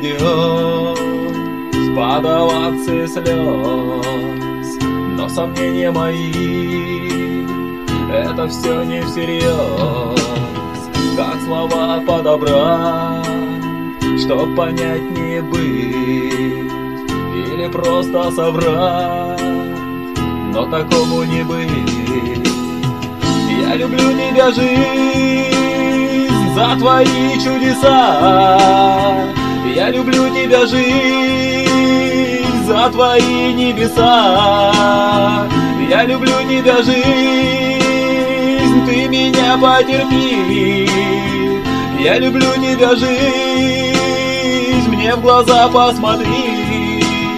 придется подаваться слез, но сомнения мои — это все не всерьез. Как слова подобрать, чтоб понятнее быть, или просто соврать, но такому не быть. Я люблю тебя, жизнь, за твои чудеса. Я люблю тебя, жизнь, за твои небеса. Я люблю тебя, жизнь, ты меня потерпи. Я люблю тебя, жизнь, мне в глаза посмотри.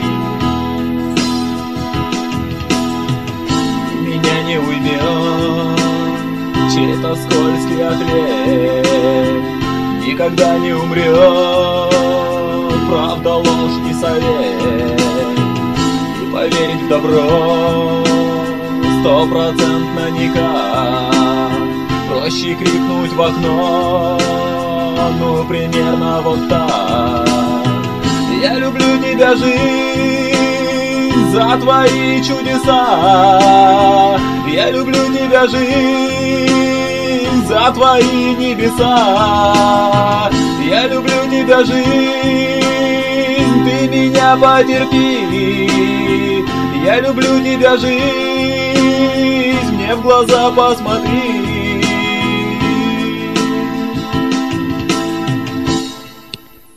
Меня не уймет чей-то скользкий ответ, никогда не умрет правда, ложь и совет. И поверить в добро 100% никак. Проще крикнуть в окно, ну примерно вот так. Я люблю тебя, жизнь, за твои чудеса. Я люблю тебя, жизнь, за твои небеса. Я люблю тебя, жизнь, ты меня потерпи. Я люблю тебя, жизнь, мне в глаза посмотри.